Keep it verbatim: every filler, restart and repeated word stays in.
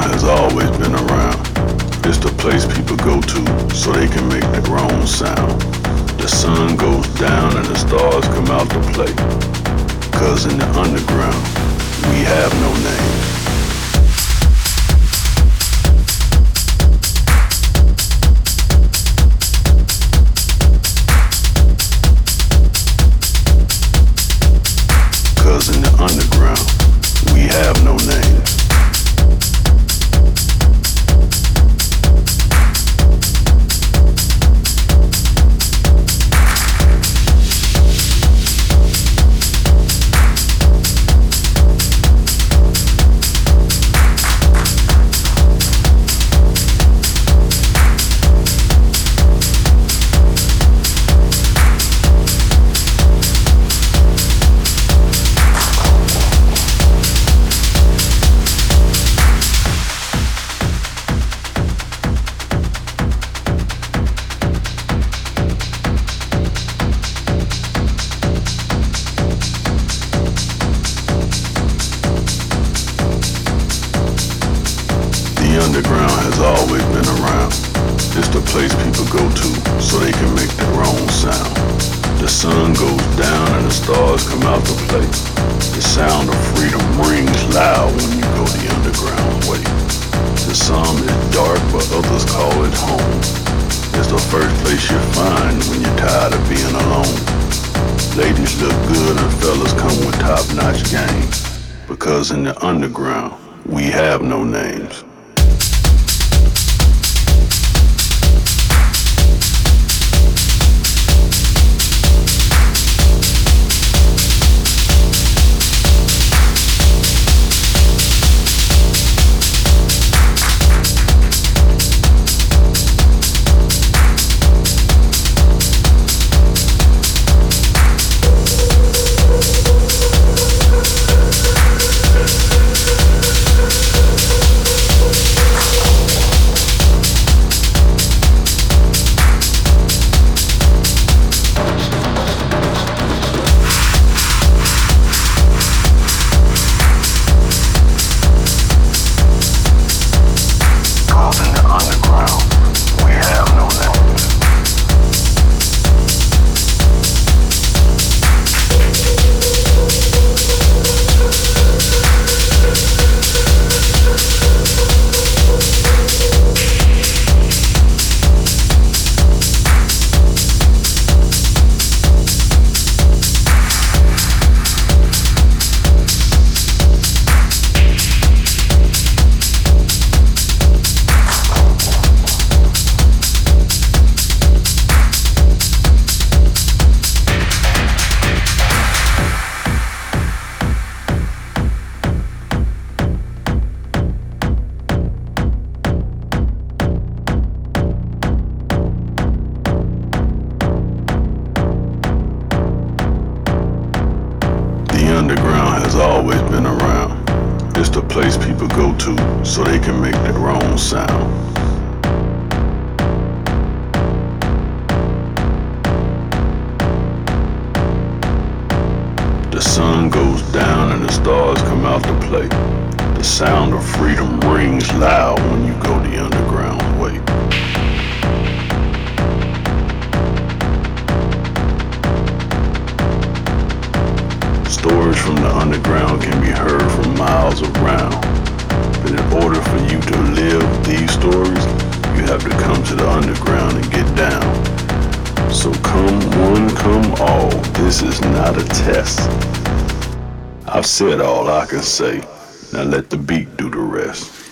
has always been around. It's the place people go to so they can make their own sound. The sun goes down and the stars come out to play. Cause in the underground, we have no name. Cause in the underground, we have no name. The underground has always been around. It's the place people go to so they can make their own sound. The sun goes down and the stars come out to play. The sound of freedom rings loud when you go the underground way. To some it's dark, but others call it home. It's the first place you find when you're tired of being alone. Ladies look good and fellas come with top-notch game. Because in the underground, we have no names. The underground has always been around. It's the place people go to so they can make their own sound. The sun goes down and the stars come out to play. The sound of freedom rings loud when you go the underground way. Stories from the underground can be heard from miles around. But in order for you to live these stories, you have to come to the underground and get down. So come one, come all, this is not a test. I've said all I can say, now let the beat do the rest.